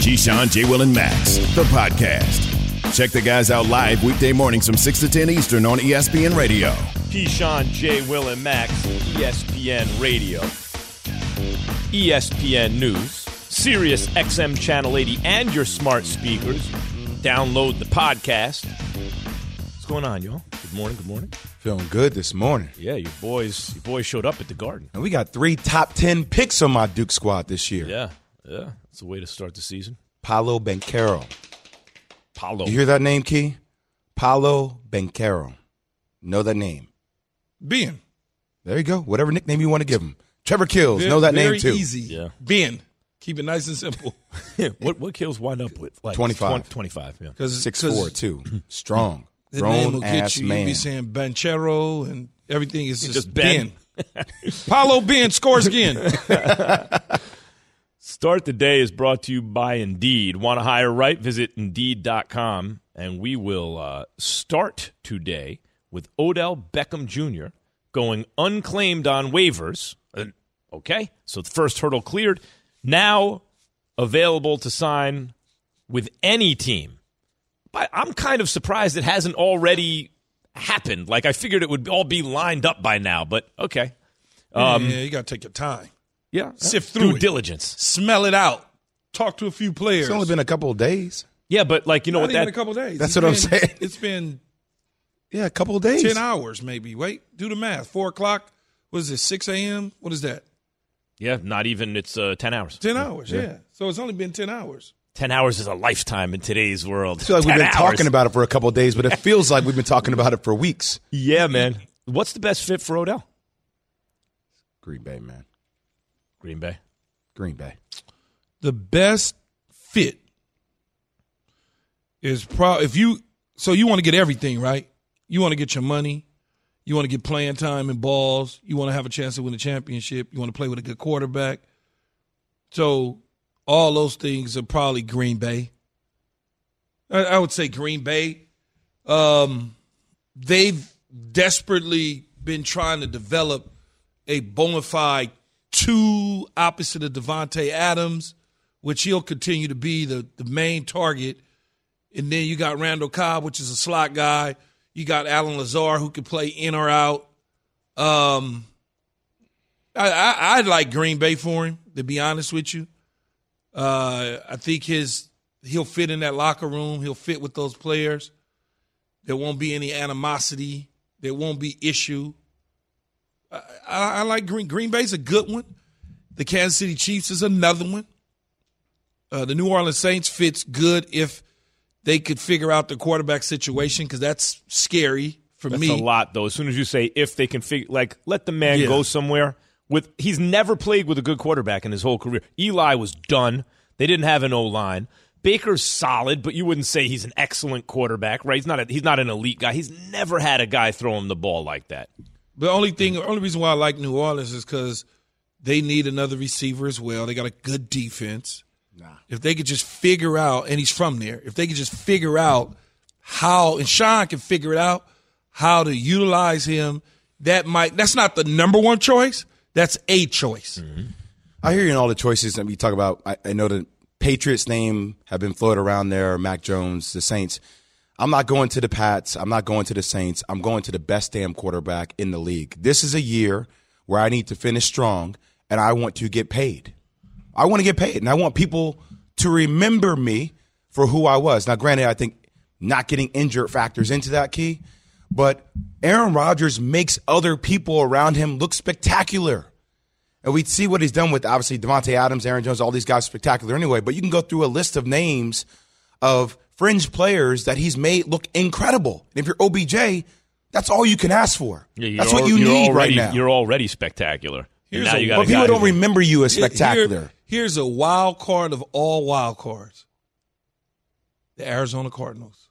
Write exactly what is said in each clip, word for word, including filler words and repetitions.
Keyshawn, J. Will, and Max, the podcast. Check the guys out live weekday mornings from six to ten Eastern on E S P N Radio. Keyshawn, J. Will, and Max, E S P N Radio, E S P N News, Sirius X M Channel eighty, and your smart speakers. Download the podcast. What's going on, y'all? Good morning, good morning. Feeling good this morning. Yeah, your boys, your boys showed up at the Garden. And we got three top ten picks on my Duke squad this year. Yeah, yeah. It's a way to start the season. Paolo Banchero. Paolo. You hear that name, Key? Paolo Banchero. Know that name. Ben. There you go. Whatever nickname you want to give him. Trevor Kills. Very, know that very name, too. easy. Yeah. Ben. Keep it nice and simple. what what kills wind up with? Like twenty-five. twenty, twenty-five, yeah. six foot four, too. Strong. The name will Grown-ass get you. man. You'll be saying Banchero and everything is just, Just Ben. Ben. Paolo Ben scores again. Start the Day is brought to you by Indeed. Want to hire right? Visit Indeed dot com, and we will uh, start today with Odell Beckham Junior going unclaimed on waivers. Uh, okay, so the first hurdle cleared. Now available to sign with any team. But I'm kind of surprised it hasn't already happened. Like, I figured it would all be lined up by now, but okay. Um, yeah, you got to take your time. Yeah, Sift through due it. diligence. Smell it out. Talk to a few players. It's only been a couple of days. Yeah, but like you know Not what even that a couple of days. That's It's what I'm been- saying. It's been Yeah, a couple of days. ten hours maybe. Wait, do the math. Four o'clock. What is it, six a.m.? What is that? Yeah, not even. It's uh, ten hours. ten hours, yeah. So it's only been ten hours. Ten hours is a lifetime in today's world. I feel like we've ten been hours. talking about it for a couple of days, but it feels like we've been talking about it for weeks. Yeah, man. What's the best fit for Odell? Green Bay, man. Green Bay. Green Bay. The best fit is probably if you so you want to get everything, right? You want to get your money, you want to get playing time and balls, you want to have a chance to win a championship, you want to play with a good quarterback. So all those things are probably Green Bay. I, I would say Green Bay. Um, they've desperately been trying to develop a bona fide two opposite of Devontae Adams, which he'll continue to be the, the main target. And then you got Randall Cobb, which is a slot guy. You got Alan Lazar, who can play in or out. Um, I, I, I'd like Green Bay for him, to be honest with you. Uh, I think his he'll fit in that locker room. He'll fit with those players. There won't be any animosity. There won't be issue. I, I, I like Green. Green Bay's a good one. The Kansas City Chiefs is another one. Uh, the New Orleans Saints fits good if they could figure out the quarterback situation, because that's scary for That's me. a lot, though. As soon as you say if they can figure, like, let the man Yeah. go somewhere. With he's never played with a good quarterback in his whole career. Eli was done. They didn't have an O-line. Baker's solid, but you wouldn't say he's an excellent quarterback, right? He's not. A, he's not an elite guy. He's never had a guy throw him the ball like that. The only thing, the only reason why I like New Orleans is because they need another receiver as well. They got a good defense. Nah. If they could just figure out, and he's from there, if they could just figure out how, and Sean can figure it out, how to utilize him, that might, that's not the number one choice. That's a choice. Mm-hmm. I hear you in all the choices that we talk about. I, I know the Patriots' name have been floated around there, Mac Jones, the Saints. I'm not going to the Pats. I'm not going to the Saints. I'm going to the best damn quarterback in the league. This is a year where I need to finish strong, and I want to get paid. I want to get paid, and I want people to remember me for who I was. Now, granted, I think not getting injured factors into that, Key, but Aaron Rodgers makes other people around him look spectacular. And we see what he's done with, obviously, Devontae Adams, Aaron Jones, all these guys spectacular anyway, but you can go through a list of names of fringe players that he's made look incredible. And if you're O B J, that's all you can ask for. Yeah, that's what you you're need already, right now. You're already spectacular. Here's And now a- you got But a people guy don't who- remember you as spectacular. Here- here's a wild card of all wild cards. The Arizona Cardinals.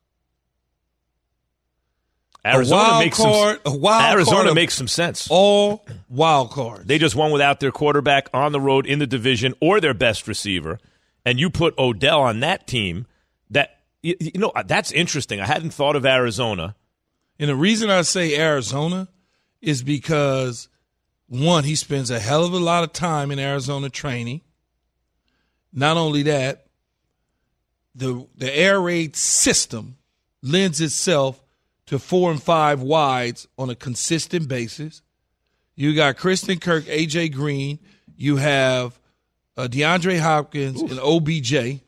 Arizona a wild makes card, some. a wild Arizona card of makes some sense. All wild cards. They just won without their quarterback on the road in the division or their best receiver, and you put Odell on that team. That you, you know that's interesting. I hadn't thought of Arizona. And the reason I say Arizona is because, one, he spends a hell of a lot of time in Arizona training. Not only that, the the air raid system lends itself to four and five wides on a consistent basis. You got Christian Kirk, A J Green. You have uh, DeAndre Hopkins Oof. and O B J.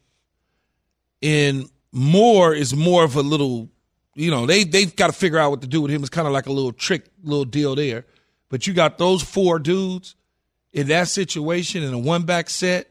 And Moore is more of a little, you know, they, they've got to figure out what to do with him. It's kind of like a little trick, little deal there. But you got those four dudes in that situation in a one-back set.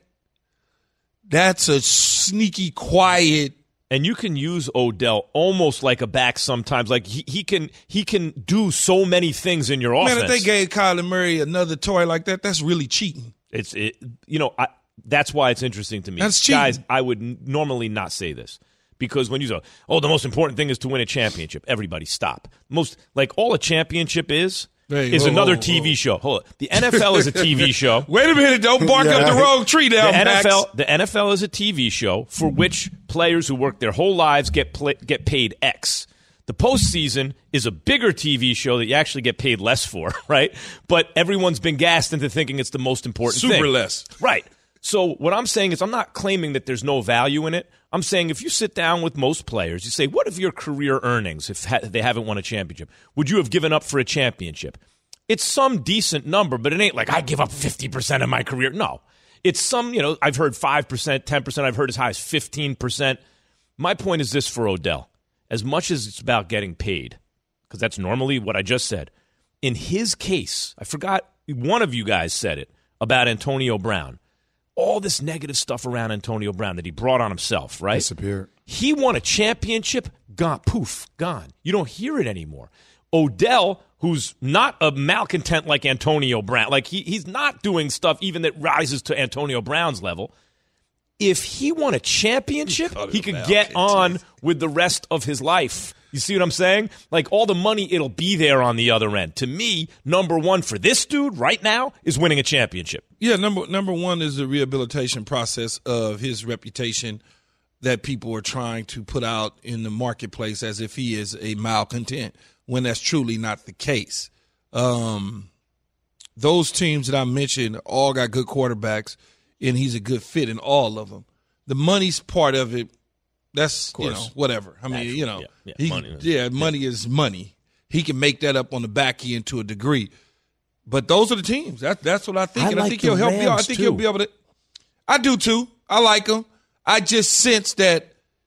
That's a sneaky, quiet. And you can use Odell almost like a back sometimes. Like he, he can he can do so many things in your offense. Man, if they gave Kyler Murray another toy like that, that's really cheating. It's it, you know, I, that's why it's interesting to me. That's cheating. Guys, I would n- normally not say this. Because when you say, oh, the most important thing is to win a championship, everybody stop. Most like all a championship is hey, is whoa, another whoa, T V whoa. show. Hold on. The N F L is a T V show. Wait a minute, don't bark yeah. up the wrong tree down, the N F L, Max. the N F L is a T V show for which players who work their whole lives get play, get paid X. The postseason is a bigger T V show that you actually get paid less for, right? But everyone's been gassed into thinking it's the most important Super thing. less. Right. So what I'm saying is I'm not claiming that there's no value in it. I'm saying if you sit down with most players, you say, what if your career earnings, if ha- they haven't won a championship, would you have given up for a championship? It's some decent number, but it ain't like I give up fifty percent of my career. No. It's some, you know, I've heard five percent, ten percent. I've heard as high as fifteen percent. My point is this for Odell. As much as it's about getting paid, because that's normally what I just said, in his case, I forgot, one of you guys said it about Antonio Brown. All this negative stuff around Antonio Brown that he brought on himself, right? Disappeared. He won a championship, gone, poof, gone. You don't hear it anymore. Odell, who's not a malcontent like Antonio Brown, like he, he's not doing stuff even that rises to Antonio Brown's level. If he won a championship, he could get on with the rest of his life. You see what I'm saying? Like all the money, it'll be there on the other end. To me, number one for this dude right now is winning a championship. Yeah, number number one is the rehabilitation process of his reputation that people are trying to put out in the marketplace as if he is a malcontent, when that's truly not the case. Um, those teams that I mentioned all got good quarterbacks, and he's a good fit in all of them. The money's part of it. That's, you know, whatever. I mean, Actually, you know, yeah, yeah, he, money, yeah, money yeah. is money. He can make that up on the back end to a degree. But those are the teams. That, that's what I think. I and like I think the he'll help you out. I Rams, think too. he'll be able to. I do too. I like him. I just sense that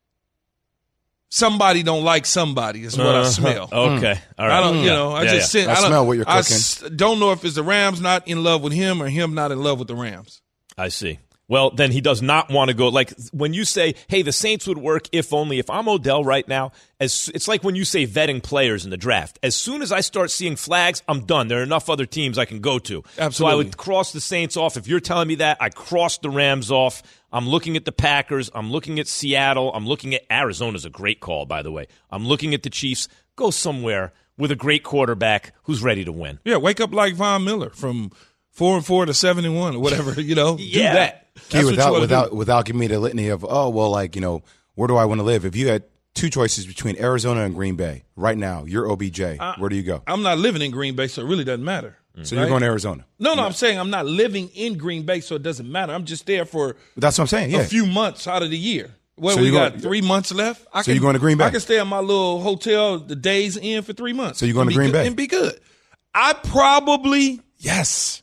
somebody don't like somebody is what Uh-huh. I smell. Okay. All right. I don't, you Yeah. know, I Yeah, just yeah. sense. I I, don't, smell what you're I cooking. s- don't know if it's the Rams not in love with him or him not in love with the Rams. I see. Well, then he does not want to go. Like when you say, hey, the Saints would work if only. If I'm Odell right now, as it's like when you say vetting players in the draft. As soon as I start seeing flags, I'm done. There are enough other teams I can go to. Absolutely. So I would cross the Saints off. If you're telling me that, I crossed the Rams off. I'm looking at the Packers. I'm looking at Seattle. I'm looking at Arizona's a great call, by the way. I'm looking at the Chiefs. Go somewhere with a great quarterback who's ready to win. Yeah, wake up like Von Miller from four and four to seven and one or whatever. You know, Yeah. do that. Key, That's what you without wanna without do. without giving me the litany of oh well, like you know, where do I want to live? If you had two choices between Arizona and Green Bay right now, you're O B J. I- where do you go? I'm not living in Green Bay, so it really doesn't matter. So you're right? going to Arizona. No, no, I'm saying I'm not living in Green Bay, so it doesn't matter. I'm just there for That's what I'm saying. Yeah. a few months out of the year. Well, So we you got going- three months left. I So you're going to Green Bay? I can stay at my little hotel the days in for three months. So you're going and to be Green good- Bay? and be good. I probably, yes.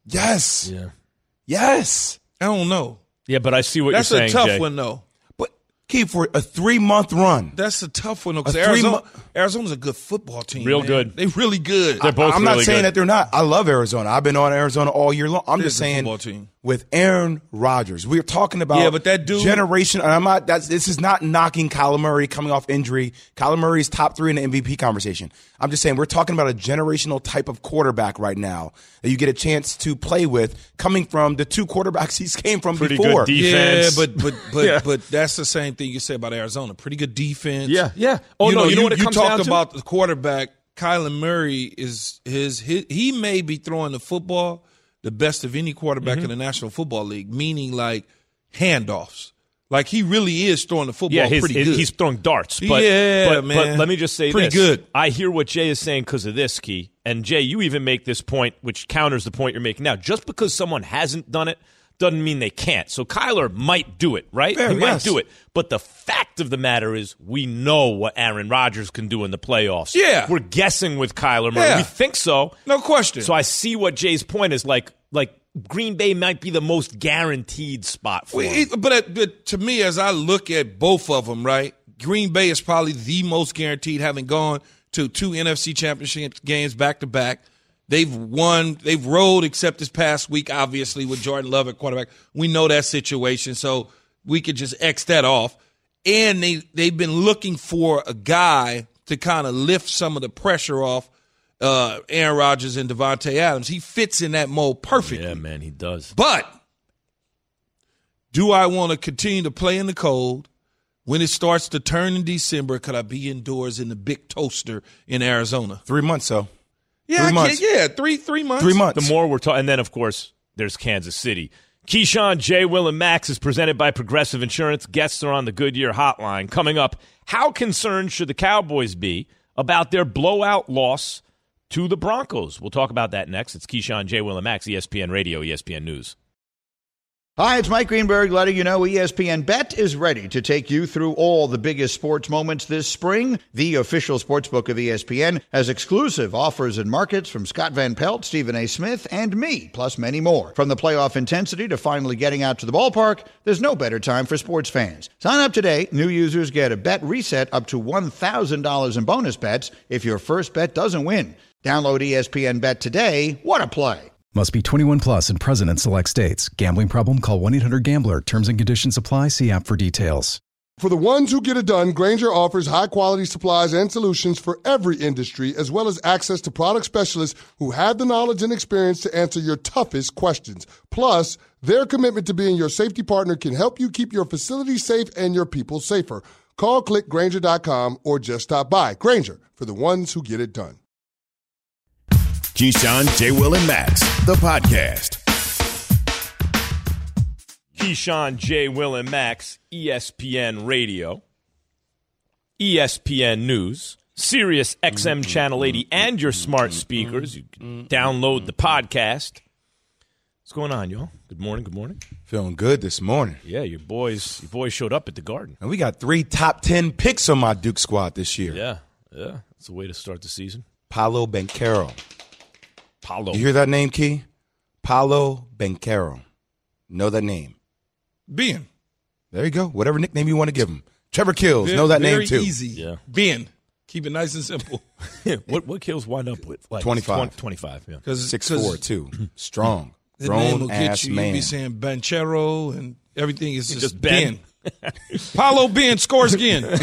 Yes. Yeah. Yes. I don't know. Yeah, but I see what That's you're a saying, tough Jay. one though. But Keith, for a three month run. That's a tough one though. Because A three Arizona, mo- Arizona's a good football team. Real man. good. They really good. They're both I'm really not saying good. that they're not. I love Arizona. I've been on Arizona all year long. I'm They're just a good saying football team. with Aaron Rodgers, we're talking about Yeah, but that dude- generation. And I'm not. That's this is not knocking Kyler Murray coming off injury. Kyler Murray's top three in the M V P conversation. I'm just saying we're talking about a generational type of quarterback right now that you get a chance to play with, coming from the two quarterbacks he's came from Pretty before. good defense. Yeah, but but but Yeah. but that's the same thing you say about Arizona. Pretty good defense. Yeah, yeah. Oh, no, you know what it you comes talked down to? about the quarterback. Kyler Murray is his, his he may be throwing the football the best of any quarterback Mm-hmm. in the National Football League, meaning like handoffs. Like he really is throwing the football Yeah, his, pretty his- good. he's throwing darts. But, Yeah, but, man. but let me just say Pretty this. good. I hear what Jay is saying because of this, Key. And Jay, you even make this point, which counters the point you're making now. Just because someone hasn't done it doesn't mean they can't. So Kyler might do it, right? Fair, he might yes. do it. But the fact of the matter is we know what Aaron Rodgers can do in the playoffs. Yeah. We're guessing with Kyler Murray. Yeah. We think so. No question. So I see what Jay's point is. Like, like Green Bay might be the most guaranteed spot for Well, him. it- but, it- but to me, as I look at both of them, right, Green Bay is probably the most guaranteed, having gone to two N F C championship games back-to-back. They've won. They've rolled, except this past week, obviously, with Jordan Love at quarterback. We know that situation, so we could just X that off. And they, they've been looking for a guy to kind of lift some of the pressure off uh, Aaron Rodgers and Devontae Adams. He fits in that mold perfectly. Yeah, man, he does. But do I want to continue to play in the cold? When it starts to turn in December, could I be indoors in the big toaster in Arizona? Three months, so. Yeah, Three I months. can't- yeah, three three months. Three months. The more we're talking, and then, of course, there's Kansas City. Keyshawn, J. Will, and Max is presented by Progressive Insurance. Guests are on the Goodyear Hotline. Coming up, how concerned should the Cowboys be about their blowout loss to the Broncos? We'll talk about that next. It's Keyshawn, J. Will, and Max, E S P N Radio, E S P N News. Hi, it's Mike Greenberg letting you know E S P N Bet is ready to take you through all the biggest sports moments this spring. The official sportsbook of E S P N has exclusive offers and markets from Scott Van Pelt, Stephen A. Smith, and me, plus many more. From the playoff intensity to finally getting out to the ballpark, there's no better time for sports fans. Sign up today. New users get a bet reset up to one thousand dollars in bonus bets if your first bet doesn't win. Download E S P N Bet today. What a play. Must be twenty-one plus and present in select states. Gambling problem? Call one eight hundred gambler. Terms and conditions apply. See app for details. For the ones who get it done, Grainger offers high-quality supplies and solutions for every industry, as well as access to product specialists who have the knowledge and experience to answer your toughest questions. Plus, their commitment to being your safety partner can help you keep your facility safe and your people safer. Call click Grainger dot com or just stop by. Grainger, for the ones who get it done. Keyshawn, J. Will, and Max, the podcast. Keyshawn, J. Will, and Max, E S P N Radio, E S P N News, Sirius X M Channel eighty, and your smart speakers. You can download the podcast. What's going on, y'all? Good morning, good morning. Feeling good this morning. Yeah, your boys your boys showed up at the Garden. And we got three top ten picks on my Duke squad this year. Yeah, yeah. It's a way to start the season. Paolo Banchero. Paulo. You hear that name, Key? Paolo Banchero. Know that name. Ben. There you go. Whatever nickname you want to give him. Trevor Kills. Very, know that very name, too. easy. Yeah. Ben. Keep it nice and simple. what what kills wind up with? Like twenty-five. twenty-five, yeah. Cause, six foot four, too. Strong. That name will Grown-ass get you. man. You'll be saying Banchero and everything is just, Just Ben. Ben. Paulo Ben scores again.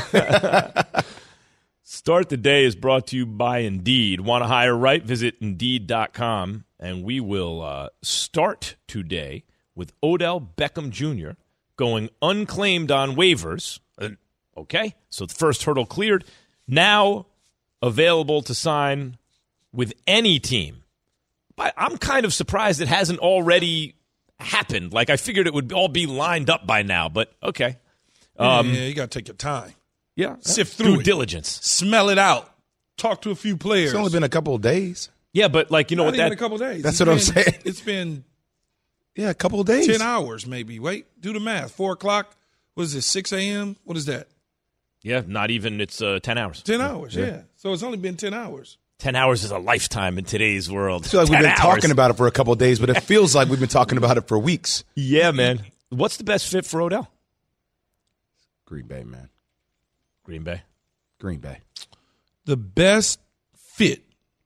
Start the Day is brought to you by Indeed. Want to hire right? Visit Indeed dot com, and we will uh, start today with Odell Beckham Junior going unclaimed on waivers. Uh, okay, so the first hurdle cleared. Now available to sign with any team. But I'm kind of surprised it hasn't already happened. Like, I figured it would all be lined up by now, but okay. Um, yeah, you got to take your time. Yeah, Sift through due it. diligence. Smell it out. Talk to a few players. It's only been a couple of days. Yeah, but like you know Not what even that a couple of days. That's It's what I'm been- saying. It's been Yeah, a couple of days. ten hours maybe. Wait, do the math. Four o'clock. What is it? Six a.m. What is that? Yeah, not even. It's uh, ten hours. Ten hours. Yeah. So it's only been ten hours. Ten hours is a lifetime in today's world. I feel like we've ten been hours. talking about it for a couple of days, but it feels like we've been talking about it for weeks. Yeah, man. What's the best fit for Odell? Green Bay, man. Green Bay. Green Bay. The best fit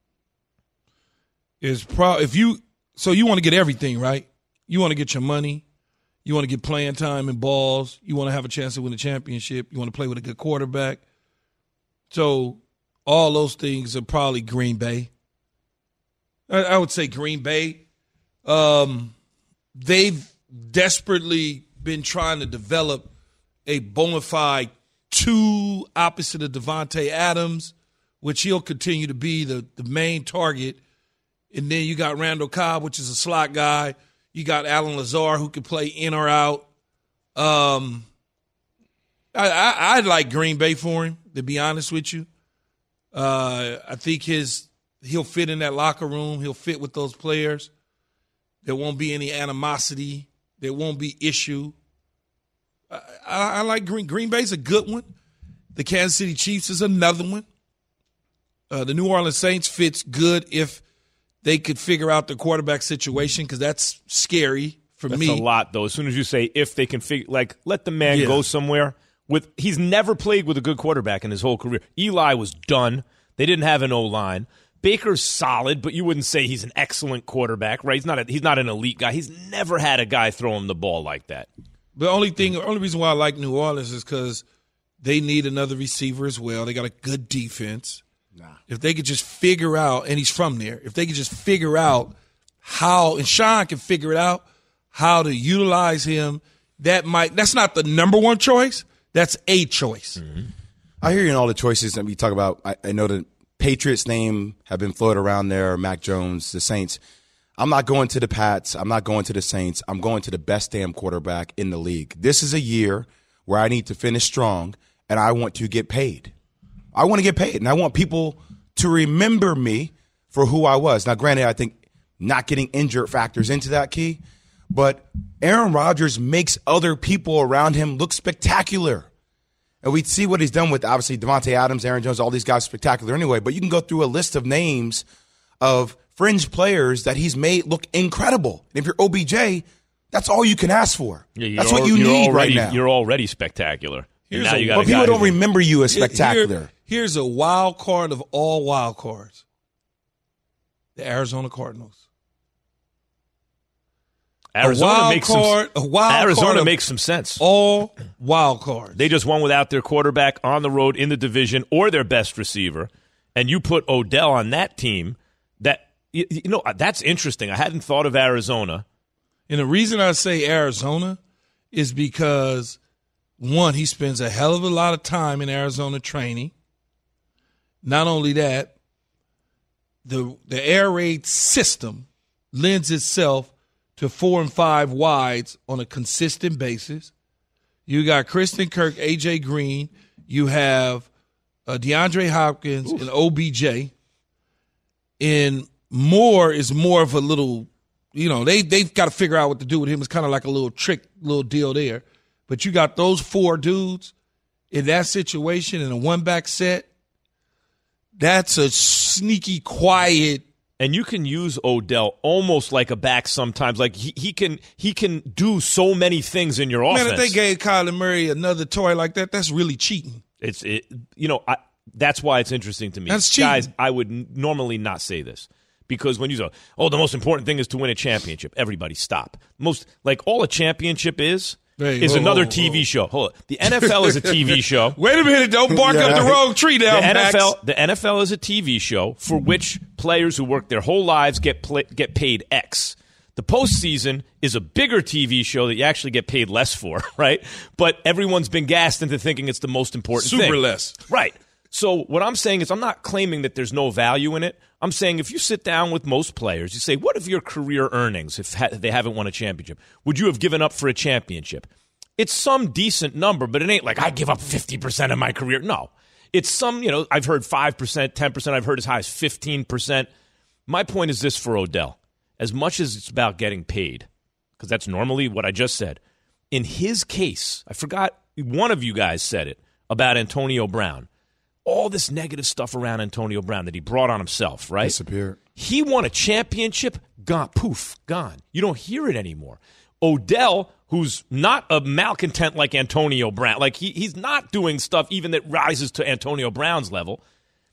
is pro if you so you want to get everything, right? You want to get your money, you want to get playing time and balls, you want to have a chance to win a championship, you want to play with a good quarterback. So all those things are probably Green Bay. I, I would say Green Bay. Um, they've desperately been trying to develop a bona fide two opposite of Devontae Adams, which he'll continue to be the, the main target. And then you got Randall Cobb, which is a slot guy. You got Alan Lazar, who can play in or out. Um, I, I, I'd like Green Bay for him, to be honest with you. Uh, I think his he'll fit in that locker room. He'll fit with those players. There won't be any animosity There won't be issue. I, I, I like Green. Green Bay's a good one. The Kansas City Chiefs is another one. Uh, the New Orleans Saints fits good if they could figure out the quarterback situation, because that's scary for that's me. That's a lot, though. As soon as you say if they can figure, like, let the man yeah. go somewhere. With he's never played with a good quarterback in his whole career. Eli was done. They didn't have an O-line. Baker's solid, but you wouldn't say he's an excellent quarterback, right? He's not a, he's not an elite guy. He's never had a guy throw him the ball like that. The only thing, the only reason why I like New Orleans is because they need another receiver as well. They got a good defense. Nah. If they could just figure out, and he's from there, if they could just figure out how, and Sean can figure it out, how to utilize him, that might, that's not the number one choice. That's a choice. Mm-hmm. I hear you in all the choices that we talk about. I, I know the Patriots' name have been floated around there, Mac Jones, the Saints. I'm not going to the Pats. I'm not going to the Saints. I'm going to the best damn quarterback in the league. This is a year where I need to finish strong, and I want to get paid. I want to get paid, and I want people to remember me for who I was. Now, granted, I think not getting injured factors into that key, but Aaron Rodgers makes other people around him look spectacular. And we see what he's done with, obviously, Devontae Adams, Aaron Jones, all these guys spectacular anyway. But you can go through a list of names of fringe players that he's made look incredible. And if you're O B J, that's all you can ask for. Yeah, that's what you need already, right now. You're already spectacular. Here's now a, you got but people don't who, remember you as spectacular. Here, here's a wild card of all wild cards. The Arizona Cardinals. Arizona a wild makes card, some, a wild Arizona card makes some sense. All wild cards. They just won without their quarterback on the road in the division or their best receiver, and you put Odell on that team. That you, you know that's interesting. I hadn't thought of Arizona. And the reason I say Arizona is because, one, he spends a hell of a lot of time in Arizona training. Not only that, the the air raid system lends itself to four and five wides on a consistent basis. You got Christian Kirk, A J Green. You have uh, DeAndre Hopkins Oof. and O B J. And Moore is more of a little, you know, they, they've got to figure out what to do with him. It's kind of like a little trick, little deal there. But you got those four dudes in that situation in a one-back set. That's a sneaky, quiet. And you can use Odell almost like a back sometimes. Like he, he can he can do so many things in your offense. Man, if they gave Kyler Murray another toy like that, that's really cheating. It's it, you know I, that's why it's interesting to me. That's cheating. Guys, I would n- normally not say this because when you say, "Oh, the most important thing is to win a championship," everybody stop. Most like all a championship is. Hey, is whoa, another whoa, T V whoa. show. Hold on. The N F L is a T V show. Wait a minute. Don't bark Yeah. up the wrong tree down, The N F L, Max. the N F L is a T V show for which players who work their whole lives get play, get paid X. The postseason is a bigger T V show that you actually get paid less for, right? But everyone's been gassed into thinking it's the most important Super thing. Super less. Right. So what I'm saying is I'm not claiming that there's no value in it. I'm saying if you sit down with most players, you say, what if your career earnings, if ha- they haven't won a championship, would you have given up for a championship? It's some decent number, but it ain't like I give up fifty percent of my career. No. It's some, you know, I've heard five percent, ten percent. I've heard as high as fifteen percent. My point is this for Odell. As much as it's about getting paid, because that's normally what I just said, in his case, I forgot, one of you guys said it about Antonio Brown. All this negative stuff around Antonio Brown that he brought on himself, right? Disappeared. He won a championship, gone, poof, gone. You don't hear it anymore. Odell, who's not a malcontent like Antonio Brown, like he, he's not doing stuff even that rises to Antonio Brown's level.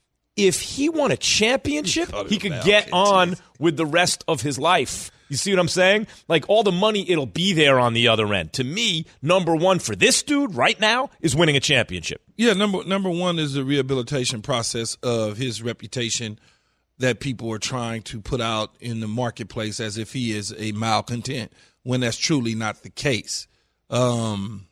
If he won a championship, he could get on with the rest of his life. You see what I'm saying? Like all the money, it'll be there on the other end. To me, number one for this dude right now is winning a championship. Yeah, number number one is the rehabilitation process of his reputation that people are trying to put out in the marketplace as if he is a malcontent, when that's truly not the case. Um,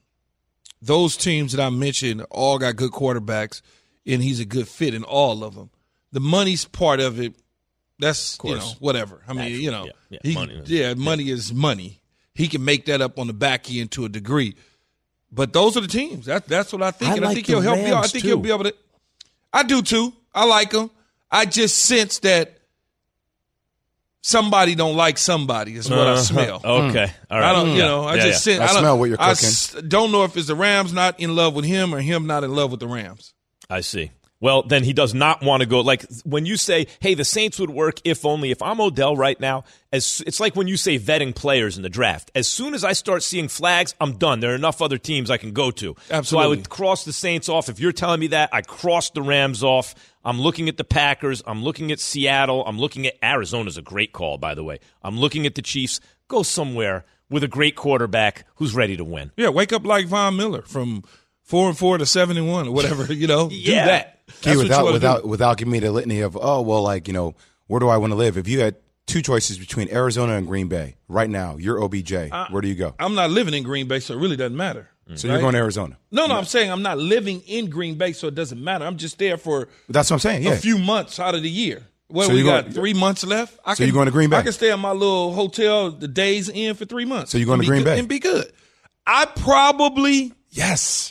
those teams that I mentioned all got good quarterbacks, and he's a good fit in all of them. The money's part of it. That's, you know, whatever. I mean, Naturally, you know, yeah, yeah, he, money is- yeah, money is money. He can make that up on the back end to a degree. But those are the teams. That, that's what I think. I and I like think the he'll help you out. I Rams, think too. he'll be able to. I do too. I like him. I just sense that somebody don't like somebody is what uh, I smell. Okay, all right. I don't, you know, I yeah, just yeah. sit. I I don't, smell what you're I cooking. s- don't know if it's the Rams not in love with him or him not in love with the Rams. I see. Well, then he does not want to go. Like when you say, hey, the Saints would work if only. If I'm Odell right now, as it's like when you say vetting players in the draft. As soon as I start seeing flags, I'm done. There are enough other teams I can go to. Absolutely. So I would cross the Saints off. If you're telling me that, I crossed the Rams off. I'm looking at the Packers. I'm looking at Seattle. I'm looking at Arizona's a great call, by the way. I'm looking at the Chiefs. Go somewhere with a great quarterback who's ready to win. Yeah, wake up like Von Miller from four and four to seven and one or whatever. You know, Yeah. do that. Key, That's what you without wanna without do. without giving me the litany of oh well, like you know, where do I want to live? If you had two choices between Arizona and Green Bay right now, you're O B J. I- where do you go? I'm not living in Green Bay, so it really doesn't matter. So you're going to Arizona. No, no, I'm saying I'm not living in Green Bay, so it doesn't matter. I'm just there for That's what I'm saying. Yeah. a few months out of the year. Well, So we you're got going- three months left. I So you're going to Green Bay? I can stay at my little hotel the days in for three months. So you're going and to be Green good- Bay? and be good. I probably, Yes.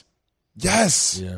Yes. Yeah.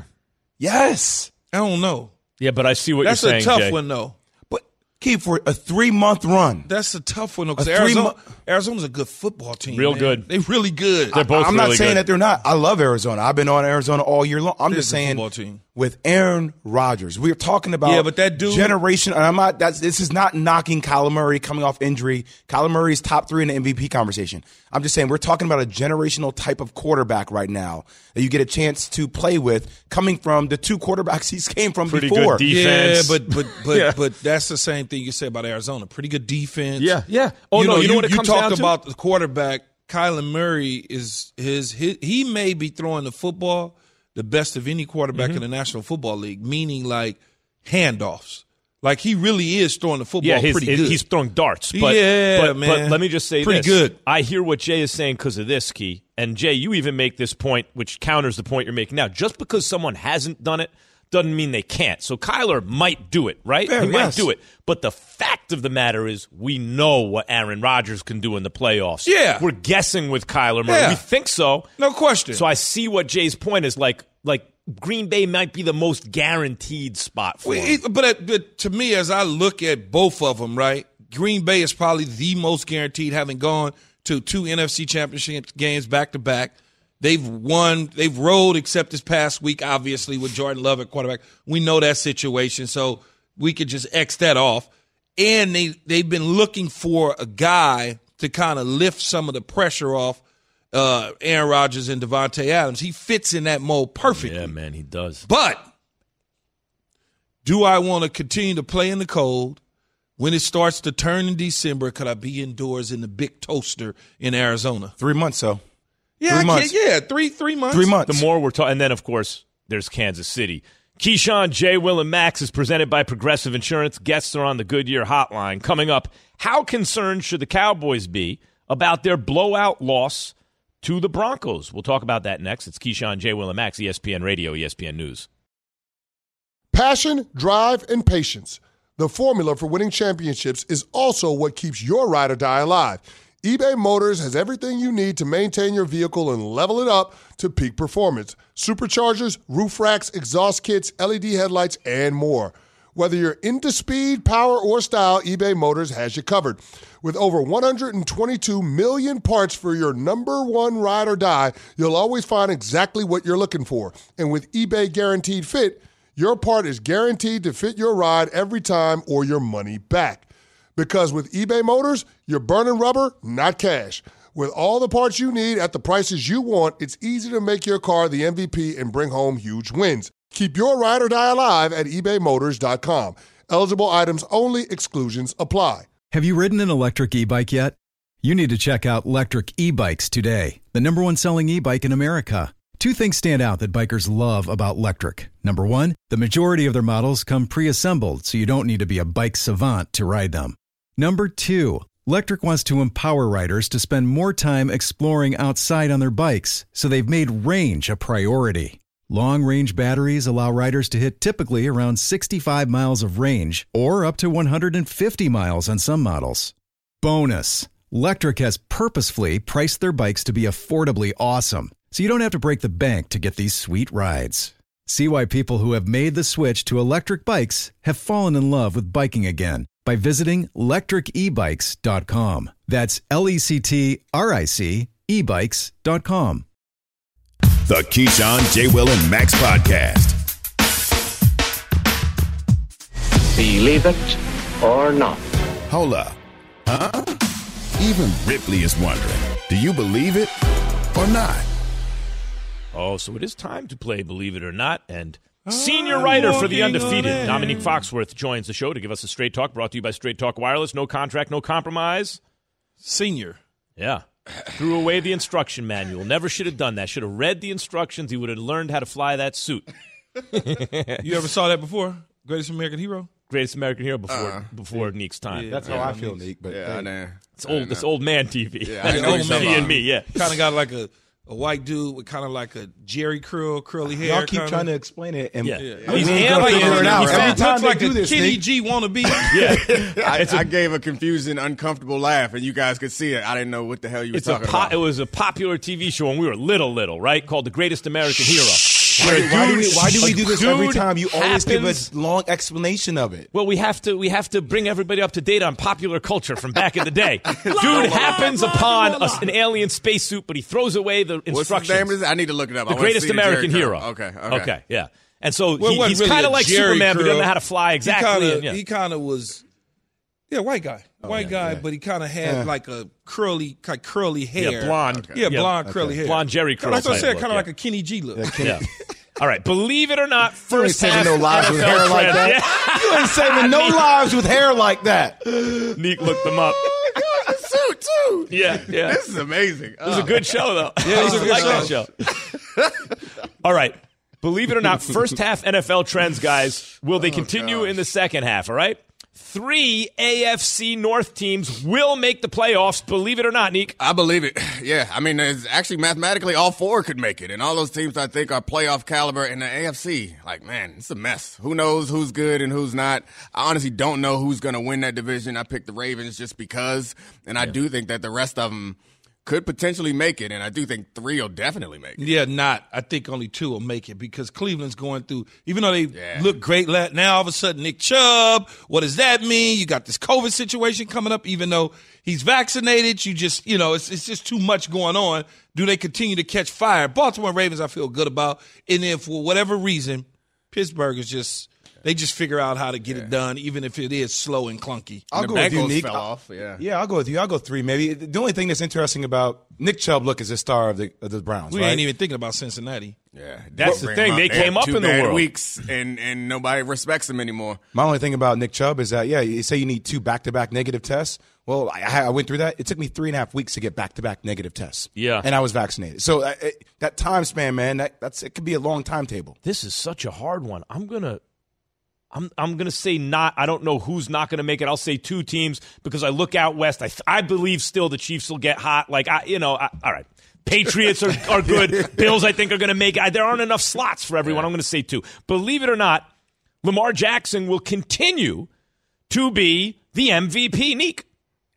Yes. I don't know. Yeah, but I see what That's you're a saying, tough Jay. one, though. But Key, for a three month run. That's a tough one, though, because A three Arizona, mo- Arizona's a good football team. Real man. good. They really good. They're both I'm not really saying good. that they're not. I love Arizona. I've been on Arizona all year long. I'm They're just a good saying football team. with Aaron Rodgers, we're talking about Yeah, but that dude- generation. And I'm not. That's this is not knocking Kyler Murray coming off injury. Kyler Murray is top three in the M V P conversation. I'm just saying we're talking about a generational type of quarterback right now that you get a chance to play with, coming from the two quarterbacks he's came from Pretty before. good defense. Yeah, but but but Yeah. but that's the same thing you say about Arizona. Pretty good defense. Yeah, yeah. Oh, no, you know what it you comes talked down to? about the quarterback. Kyler Murray is his, his he may be throwing the football the best of any quarterback Mm-hmm. in the National Football League, meaning like handoffs. Like he really is throwing the football Yeah, his, pretty his- good. he's throwing darts. But, Yeah, but, man. But let me just say Pretty this. good. I hear what Jay is saying because of this, Key. And Jay, you even make this point, which counters the point you're making now. Just because someone hasn't done it doesn't mean they can't. So Kyler might do it, right? Fair, he might yes. do it. But the fact of the matter is we know what Aaron Rodgers can do in the playoffs. Yeah. We're guessing with Kyler Murray. Yeah. We think so. No question. So I see what Jay's point is like, like Green Bay might be the most guaranteed spot for Well, him. it- but, uh, but to me, as I look at both of them, right, Green Bay is probably the most guaranteed, having gone to two N F C championship games back to back. They've won, they've rolled, except this past week, obviously, with Jordan Love at quarterback. We know that situation, so we could just X that off. And they, they've been looking for a guy to kind of lift some of the pressure off uh, Aaron Rodgers and Devontae Adams. He fits in that mold perfectly. Yeah, man, he does. But do I want to continue to play in the cold? When it starts to turn in December, could I be indoors in the big toaster in Arizona? Three months, so Yeah, Three I months. Can, yeah, three three months. three months. The more we're talking, and then, of course, there's Kansas City. Keyshawn, J. Will, and Max is presented by Progressive Insurance. Guests are on the Goodyear Hotline. Coming up, how concerned should the Cowboys be about their blowout loss to the Broncos? We'll talk about that next. It's Keyshawn, J. Will, and Max, E S P N Radio, E S P N News. Passion, drive, and patience. The formula for winning championships is also what keeps your ride or die alive. eBay Motors has everything you need to maintain your vehicle and level it up to peak performance. Superchargers, roof racks, exhaust kits, L E D headlights, and more. Whether you're into speed, power, or style, eBay Motors has you covered. With over one hundred twenty-two million parts for your number one ride or die, you'll always find exactly what you're looking for. And with eBay Guaranteed Fit, your part is guaranteed to fit your ride every time or your money back. Because with eBay Motors, you're burning rubber, not cash. With all the parts you need at the prices you want, it's easy to make your car the M V P and bring home huge wins. Keep your ride or die alive at ebay motors dot com. Eligible items only. Exclusions apply. Have you ridden an electric e-bike yet? You need to check out Electric E-Bikes today, the number one selling e-bike in America. Two things stand out that bikers love about Electric. Number one, the majority of their models come pre-assembled, so you don't need to be a bike savant to ride them. Number two, Electric wants to empower riders to spend more time exploring outside on their bikes, so they've made range a priority. Long-range batteries allow riders to hit typically around sixty-five miles of range, or up to one hundred fifty miles on some models. Bonus, Electric has purposefully priced their bikes to be affordably awesome, so you don't have to break the bank to get these sweet rides. See why people who have made the switch to electric bikes have fallen in love with biking again, by visiting lectric e bikes dot com. That's L E C T R I C e bikes dot com. The Keyshawn, J. Will, and Max podcast. Believe it or not. Hold up. Huh? Even Ripley is wondering, do you believe it or not? Oh, so it is time to play Believe It or Not, and senior writer for The Undefeated, Dominique Foxworth, joins the show to give us a Straight Talk, brought to you by Straight Talk Wireless. No contract, no compromise. Senior. Yeah. Threw away the instruction manual. Never should have done that. Should have read the instructions. He would have learned how to fly that suit. You ever saw that before? Greatest American Hero? Greatest American Hero before uh, before Neek's time. Yeah, that's yeah, how I feel, Neek. But yeah, hey. It's old. It's old man T V. Yeah, that's old man T V and me. Yeah, kind of got like a, a white dude with kind of like a Jerry curl, curly hair. Y'all keep kinda. trying to explain it, and yeah, yeah. He's like figure it out. Every time like they do this, Kenny Nick. G wannabe. Yeah, I, I gave a confusing, uncomfortable laugh, and you guys could see it. I didn't know what the hell you were it's talking a po- about. It was a popular T V show when we were little, little, right? Called The Greatest American Hero. Why, why, do we, why do we do this every time? You always give happens. a long explanation of it. Well, we have to we have to bring everybody up to date on popular culture from back in the day. Dude happens upon a, an alien spacesuit, but he throws away the instructions. What's his name? Is I need to look it up. The I wanna Greatest see the American Jerry Hero. Curl. Okay, okay. Okay, yeah. And so Well, he, it he's wasn't really kind of a like Jerry Superman, but he curl. doesn't know how to fly exactly. He and, yeah. kind of was, yeah, white guy, Oh, white yeah, guy, yeah. but he kind of had Yeah. like a curly, like curly hair, Yeah, blonde. yeah, Yeah, blonde okay. curly hair, Blonde Jerry curl Like I type said, look, kind of yeah. like a Kenny G look. Yeah. All right, believe it or not, You ain't first half saving no lives with N F L hair like trends. that. Yeah. You ain't saving no lives with hair like that. Neek looked them up. The suit too. Yeah, yeah. This is amazing. It was a good show, though. Yeah, it was a good I like show. that show. All right. Believe it or not, first half N F L trends, guys. Will they continue gosh. in the second half, all right? Three A F C North teams will make the playoffs, believe it or not, Neek. I believe it. Yeah, I mean, it's actually mathematically all four could make it, and all those teams I think are playoff caliber in the A F C. Like, man, it's a mess. Who knows who's good and who's not? I honestly don't know who's going to win that division. I picked the Ravens just because, and I yeah. do think that the rest of them could potentially make it, and I do think three will definitely make it. Yeah, not. I think only two will make it because Cleveland's going through, even though they Yeah. look great, now all of a sudden Nick Chubb, what does that mean? You got this COVID situation coming up, even though he's vaccinated. You just, you know, it's, it's just too much going on. Do they continue to catch fire? Baltimore Ravens I feel good about, and then for whatever reason, Pittsburgh is just, they just figure out how to get yeah. it done, even if it is slow and clunky. I'll and go the with you, Bengals Nick. fell I'll, off, yeah. yeah, I'll go with you. I'll go three, maybe. The only thing that's interesting about Nick Chubb, look, is the star of the of the Browns. We right? ain't even thinking about Cincinnati. Yeah, That's the thing. They came up two in the bad world. weeks, and and nobody respects them anymore. My only thing about Nick Chubb is that, yeah, you say you need two back-to-back negative tests. Well, I, I went through that. It took me three and a half weeks to get back-to-back negative tests. Yeah. And I was vaccinated. So uh, it, that time span, man, that, that's it could be a long timetable. This is such a hard one. I'm going to I'm I'm going to say not. I don't know who's not going to make it. I'll say two teams because I look out west. I I believe still the Chiefs will get hot. Like, I, you know, I, all right. Patriots are, are good. Bills, I think, are going to make it. There aren't enough slots for everyone. I'm going to say two. Believe it or not, Lamar Jackson will continue to be the M V P, Neek.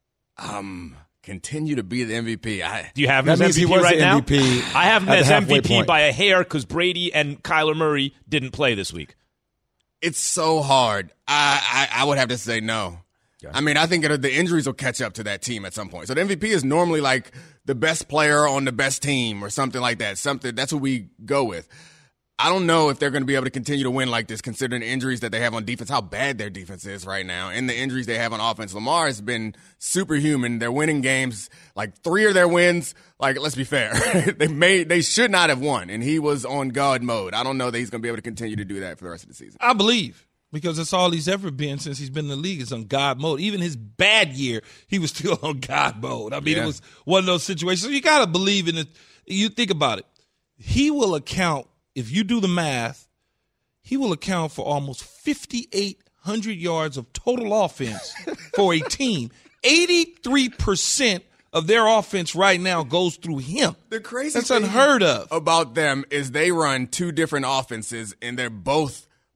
Um, continue to be the M V P. I, Do you have him That as means he M V P was right the now? M V P I have him at the as M V halfway P point. by a hair because Brady and Kyler Murray didn't play this week. it's so hard. I, I, I would have to say no. Yeah. I mean, I think it, the injuries will catch up to that team at some point. So the M V P is normally like the best player on the best team or something like that. Something that's what we go with. I don't know if they're going to be able to continue to win like this, considering the injuries that they have on defense, how bad their defense is right now, and the injuries they have on offense. Lamar has been superhuman. They're winning games. Like three of their wins, like, let's be fair, they made, they should not have won, and he was on God mode. I don't know that he's going to be able to continue to do that for the rest of the season. I believe. Because that's all he's ever been since he's been in the league is on God mode. Even his bad year, he was still on God mode. I mean, Yeah. it was one of those situations. So you got to believe in it. You think about it. He will account, if you do the math, he will account for almost fifty-eight hundred yards of total offense for a team. eighty-three percent of their offense right now goes through him. The crazy That's thing unheard of. about them is they run two different offenses, and they're both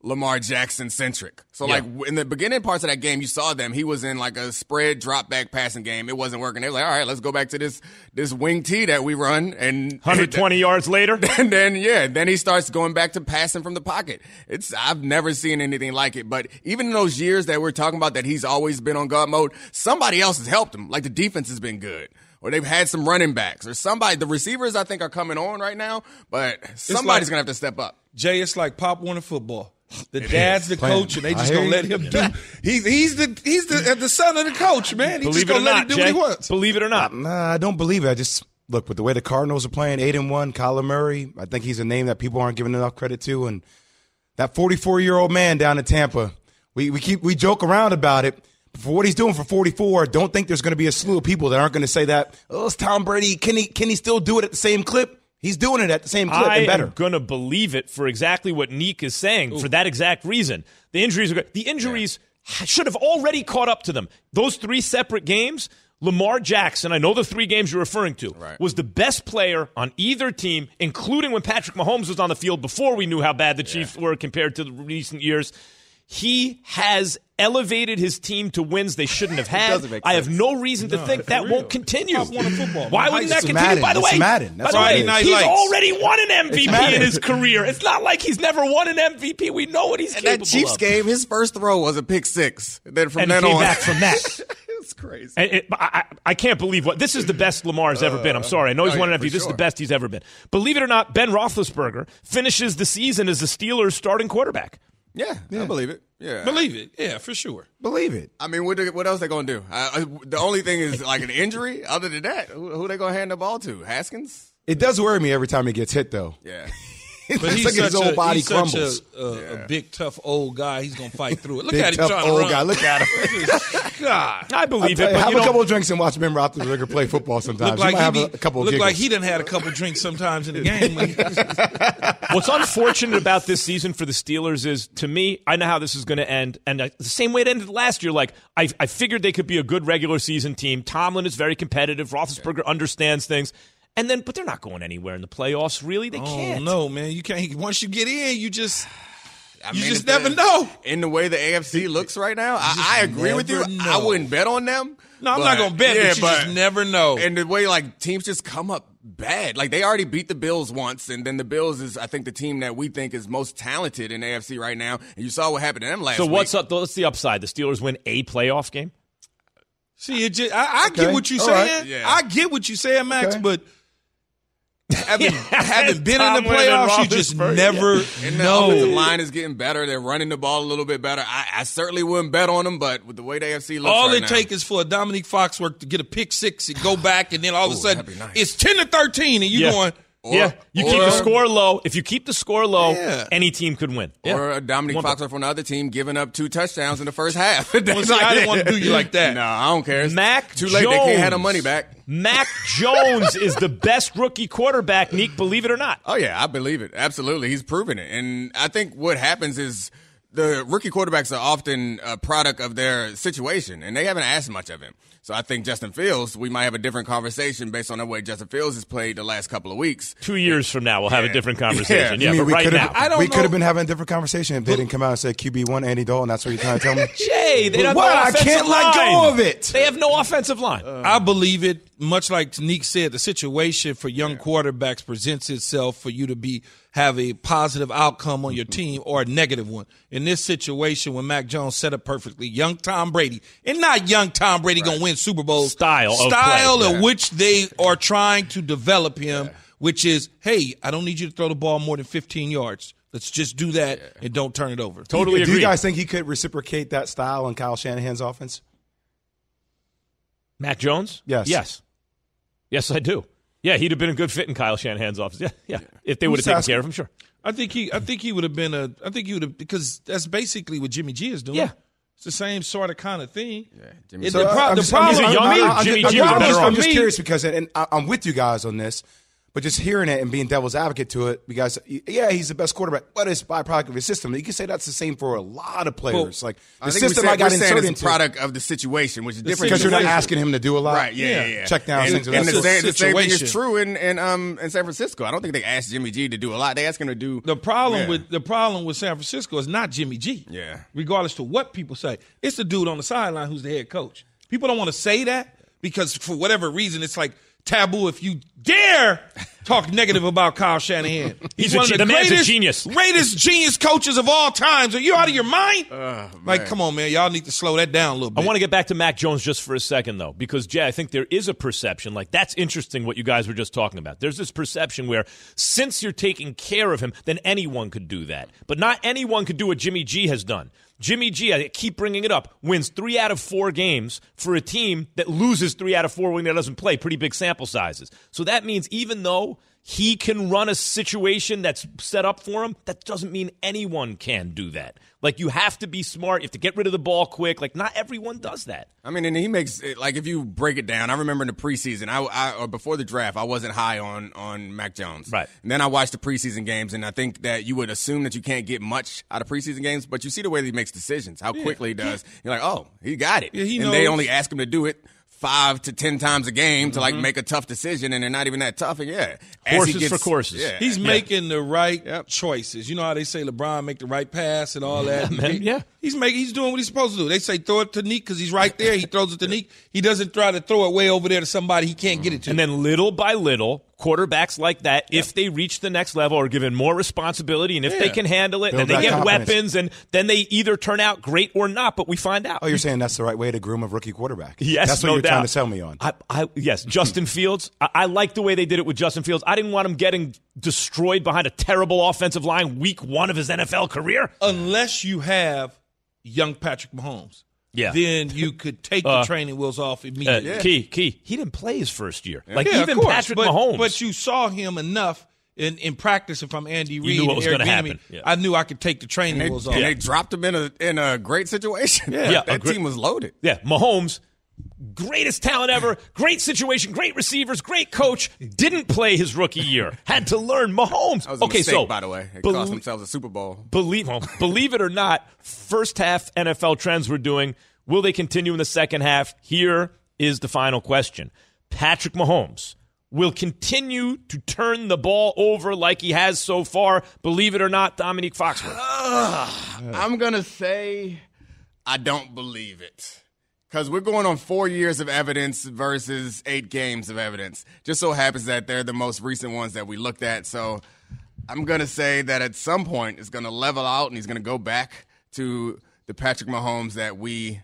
Lamar Jackson centric. So Yeah. like in the beginning parts of that game, you saw them. He was in like a spread drop back passing game. It wasn't working. They were like, all right, let's go back to this this wing tee that we run. And one hundred twenty yards later. And then yeah, then he starts going back to passing from the pocket. It's I've never seen anything like it. But even in those years that we're talking about that he's always been on guard mode, somebody else has helped him. Like the defense has been good. Or they've had some running backs. Or somebody, the receivers I think are coming on right now, but somebody's like- going to have to step up. Jay, it's like Pop Warner football. The dad's the Playing. coach, and they I just hear gonna you. let him do. He's he's the he's the the son of the coach, man. He Believe just it or gonna let not, him do Jay. what he wants. Believe it or not. Nah, I don't believe it. I just look with the way the Cardinals are playing, eight and one. Kyler Murray, I think he's a name that people aren't giving enough credit to, and that forty-four year old man down in Tampa. We we keep we joke around about it. But for what he's doing for forty-four, don't think there's going to be a slew of people that aren't going to say that. Oh, it's Tom Brady. Can he can he still do it at the same clip? He's doing it at the same clip I and better. am going to believe it for exactly what Neek is saying, Ooh. for that exact reason. The injuries are good. The injuries yeah. should have already caught up to them. Those three separate games, Lamar Jackson, I know the three games you're referring to, right. was the best player on either team, including when Patrick Mahomes was on the field before we knew how bad the Chiefs yeah. were compared to the recent years. He has elevated his team to wins they shouldn't have had. I have no reason to No, think that real. won't continue. Pop Warner football. Why Man, wouldn't that It's continue? Madden. By the way, It's Madden. by That's the what way, it is. Night he's lights. already won an M V P in Madden. his career. It's not like he's never won an M V P. We know what he's And capable that Chiefs of. game, his first throw was a pick six. And then from and then he came on, back from that. it's crazy. And it, I, I can't believe what this is the best Lamar's ever been. I'm sorry. I know he's oh, won yeah, an M V P. for This is sure. the best he's ever been. Believe it or not, Ben Roethlisberger finishes the season as the Steelers' starting quarterback. Yeah, I believe it. Yeah, Believe it, yeah, for sure. Believe it. I mean, what, they- what else they gonna do? Uh, the only thing is like an injury. Other than that, who, who they gonna hand the ball to? Haskins? It does worry me every time he gets hit, though. Yeah. But It's he's like such, his whole a, body he's crumbles. such a, a, Yeah. a big, tough old guy. He's gonna fight through it. Look Big at him tough trying old to run. guy. Look at him. God, I believe it, Hey, but have you a know, couple of drinks and watch Ben Roethlisberger play football sometimes. look You like might he have be, a, a couple of look giggles. like he done had a couple drinks sometimes in the game. what's unfortunate about this season for the Steelers is, to me, I know how this is going to end, and uh, the same way it ended last year. Like I, I figured they could be a good regular season team. Tomlin is very competitive. Roethlisberger understands things, and then, but they're not going anywhere in the playoffs. Really, they Oh can't. no, man, you can't. Once you get in, you just I you mean, just if never the- know. In the way the A F C looks right now, I, I agree with you. never I know. wouldn't bet on them. No, I'm but- not gonna bet, yeah, but you just never know. And the way like teams just come up bad. Like they already beat the Bills once, and then the Bills is I think the team that we think is most talented in the A F C right now. And you saw what happened to them last So week. what's up? What's the upside? The Steelers win a playoff game. See, it just, I, I Okay. get what you're All saying. right. Yeah. I get what you're saying, Max, Okay. but having, having been in Tom the Brady and playoffs, you just Roethlisberger, never And the know. offensive line is getting better. They're running the ball a little bit better. I, I certainly wouldn't bet on them, but with the way the A F C looks All right it now, takes is for a Dominique Foxworth to get a pick six and go back, and then all of a Ooh, sudden that'd be nice. it's ten to thirteen, and you're Yeah. going, Or- yeah, you keep or- the score low. If you keep the score low, Yeah. any team could win. Yeah. Or Dominic One- Foxworth from the other team giving up two touchdowns in the first half. Well, see, I didn't want to do you like that. No, I don't care. It's Mac too late. They can't have the Jones. money back. Mac Jones is the best rookie quarterback, Neek, believe it or not. Oh yeah, I believe it. Absolutely, he's proven it. And I think what happens is the rookie quarterbacks are often a product of their situation, and they haven't asked much of him. So I think Justin Fields, we might have a different conversation based on the way Justin Fields has played the last couple of weeks. Two years from now, we'll have a different conversation. Yeah. Yeah, You mean but we right could've- now. I don't we know. could have been having a different conversation if they didn't come out and say Q B one Andy Dalton. That's what you're trying to tell me. Jay, they have What? no I offensive can't line. let go of it. They have no offensive line. I believe it. Much like Neek said, the situation for young quarterbacks presents itself for you to be have a positive outcome on your team or a negative one. In this situation, when Mac Jones set up perfectly, young Tom Brady, and not young Tom Brady going to win Super Bowls. Style of style play. of Yeah. which they are trying to develop him, which is, hey, I don't need you to throw the ball more than fifteen yards. Let's just do that and don't turn it over. Totally Do agree. you guys think he could reciprocate that style in Kyle Shanahan's offense? Mac Jones? Yes. Yes. Yes, I do. Yeah, he'd have been a good fit in Kyle Shanahan's office. Yeah, yeah. If they would have Just taken asking. care of him, sure. I think he. I think he would have been a. I think he would have because that's basically what Jimmy G is doing. Yeah. It's the same sort of kind of thing. Yeah, Jimmy It- G. the, pro- I'm the just- I'm problem, He's a young I'm- man. I'm- Jimmy I'm G was just- better I'm off. just me- curious because, and I- I'm with you guys on this, But just hearing it and being devil's advocate to it, because, yeah, he's the best quarterback, but it's byproduct of his system. You can say that's the same for a lot of players. Well, like the I think system said, I got we're inserted it's into. a product of the situation, which is different. Because you're not asking him to do a lot. Right, yeah, yeah. yeah. Check down and, things. And, and the, That's same, the same thing situation. is true in, in, um, in San Francisco. I don't think they asked Jimmy G to do a lot. They asked him to do. The problem yeah. with the problem with San Francisco is not Jimmy G. Yeah. Regardless to what people say, it's the dude on the sideline who's the head coach. People don't want to say that because for whatever reason, it's like taboo if you dare talk negative about Kyle Shanahan. He's, He's one a, of the, the man's greatest, a genius. greatest genius coaches of all times. Are you out of your mind? Uh, like, come on, man. Y'all need to slow that down a little bit. I want to get back to Mac Jones just for a second, though, because, Jay, I think there is a perception, like that's interesting what you guys were just talking about. There's this perception where since you're taking care of him, then anyone could do that. But not anyone could do what Jimmy G has done. Jimmy G, I keep bringing it up, wins three out of four games for a team that loses three out of four when he doesn't play. Pretty big sample sizes. So that means even though he can run a situation that's set up for him, that doesn't mean anyone can do that. Like, you have to be smart. You have to get rid of the ball quick. Like, not everyone does that. I mean, and he makes it, like, if you break it down, I remember in the preseason, I, I or before the draft, I wasn't high on on Mac Jones. Right. And then I watched the preseason games, and I think that you would assume that you can't get much out of preseason games, but you see the way that he makes decisions, how Yeah. quickly he does. You're like, oh, he got it. Yeah, he and knows. they only ask him to do it five to ten times a game to, like, Mm-hmm. make a tough decision, and they're not even that tough. And, yeah. as Horses he gets- for courses. Yeah. He's Yeah. making the right Yep. choices. You know how they say LeBron make the right pass and all that. man, He- yeah. he's making. He's doing what he's supposed to do. They say throw it to Neek because he's right there. He throws it to Neek. He doesn't try to throw it way over there to somebody he can't get it to. And then little by little, quarterbacks like that, if they reach the next level, are given more responsibility, and if Yeah. they can handle it, Build then they that get confidence. weapons, and then they either turn out great or not, but we find out. Oh, you're saying that's the right way to groom a rookie quarterback? Yes, That's what no you're doubt. trying to sell me on. I, I, yes, Justin Fields. I, I like the way they did it with Justin Fields. I didn't want him getting destroyed behind a terrible offensive line week one of his N F L career. Unless you have young Patrick Mahomes, Yeah. then you could take Uh, the training wheels off Uh, immediately. Key, key. He didn't play his first year. Like, Yeah, of even course, Patrick but, Mahomes. But you saw him enough in, in practice. If I'm Andy Reid, knew what and was Eric gonna Bieniemy, happen. Yeah. I knew I could take the training And they, wheels off. and they dropped him in a in a great situation. Yeah. Yeah, that a great- team was loaded. Yeah, Mahomes, greatest talent ever, great situation, great receivers, great coach, didn't play his rookie year. Had to learn Mahomes. That was a okay, mistake, so by the way. It bel- cost themselves a Super Bowl. Believe, well, believe it or not, first half N F L trends we're doing, will they continue in the second half? Here is the final question. Patrick Mahomes will continue to turn the ball over like he has so far. Believe it or not, Dominique Foxworth. I'm going to say I don't believe it. Because we're going on four years of evidence versus eight games of evidence. Just so happens that they're the most recent ones that we looked at. So I'm going to say that at some point it's going to level out and he's going to go back to the Patrick Mahomes that we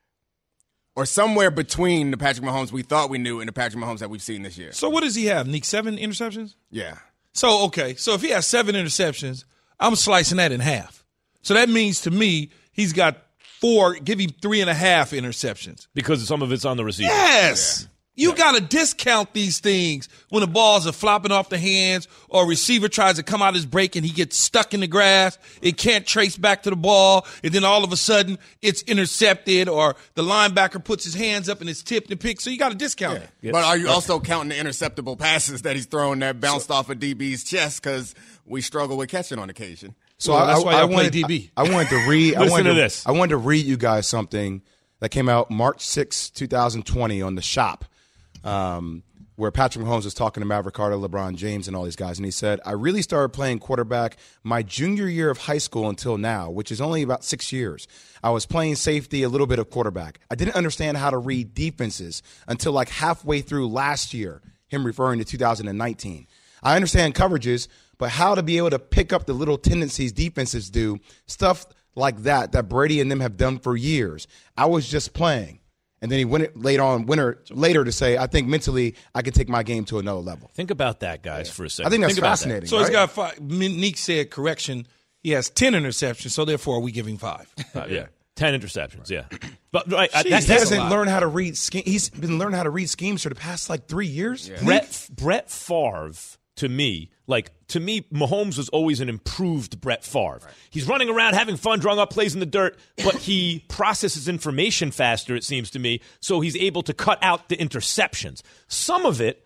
– or somewhere between the Patrick Mahomes we thought we knew and the Patrick Mahomes that we've seen this year. So what does he have, Nick? Seven interceptions? Yeah. So, okay. So if he has seven interceptions, I'm slicing that in half. So that means to me he's got four, give him three and a half interceptions. Because some of it's on the receiver. Yes. You got to discount these things when the balls are flopping off the hands or a receiver tries to come out his break and he gets stuck in the grass. It can't trace back to the ball. And then all of a sudden it's intercepted or the linebacker puts his hands up and it's tipped and picked. So you got to discount it. Yes. But are you also counting the interceptable passes that he's throwing that bounced off of D B's chest because we struggle with catching on occasion? So Well, I, that's why I, I play wanted, D B. I, I wanted to read. I Listen wanted to to this. I wanted to read you guys something that came out March sixth, twenty twenty on the Shop, um, where Patrick Mahomes was talking to Maverick Carter, LeBron James, and all these guys, and he said, "I really started playing quarterback my junior year of high school until now, which is only about six years. I was playing safety, a little bit of quarterback. I didn't understand how to read defenses until like halfway through last year." Him referring to two thousand nineteen. I understand coverages, but how to be able to pick up the little tendencies defenses do, stuff like that, that Brady and them have done for years. I was just playing. And then he went it later on, winter, later to say, I think mentally I can take my game to another level. Think about that, guys, for a second. I think that's about that. fascinating. So he's right? got five. Nick said, correction, he has ten interceptions, so therefore we give him five. Uh, yeah. Ten interceptions, yeah. But right, Jeez, that's, He that's that's a hasn't lot. learned how to read scheme. He's been learning how to read schemes for the past like three years. Yeah. Brett Brett Favre, to me, like to me, Mahomes was always an improved Brett Favre. Right. He's running around having fun, drawing up plays in the dirt, but he processes information faster, it seems to me, so he's able to cut out the interceptions. Some of it